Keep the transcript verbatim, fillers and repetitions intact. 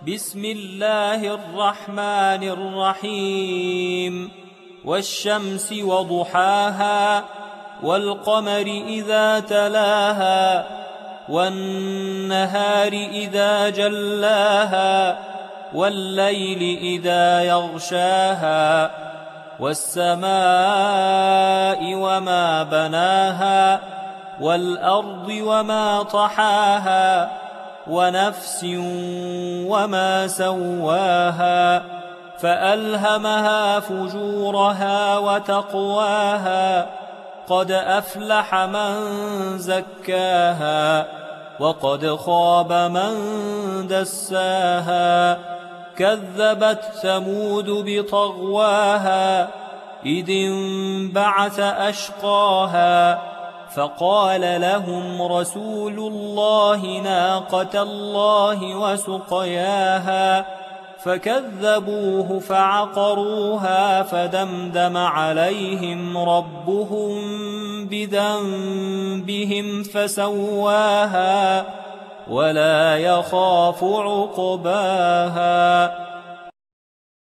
بسم الله الرحمن الرحيم والشمس وضحاها والقمر إذا تلاها والنهار إذا جلاها والليل إذا يغشاها والسماء وما بناها والأرض وما طحاها ونفس وما سواها فألهمها فجورها وتقواها قد أفلح من زكاها وقد خاب من دساها كذبت ثمود بطغواها إذ انبعث أشقاها فقال لهم رسول الله ناقة الله وسقياها فكذبوه فعقروها فدمدم عليهم ربهم بذنبهم فسواها ولا يخاف عقباها.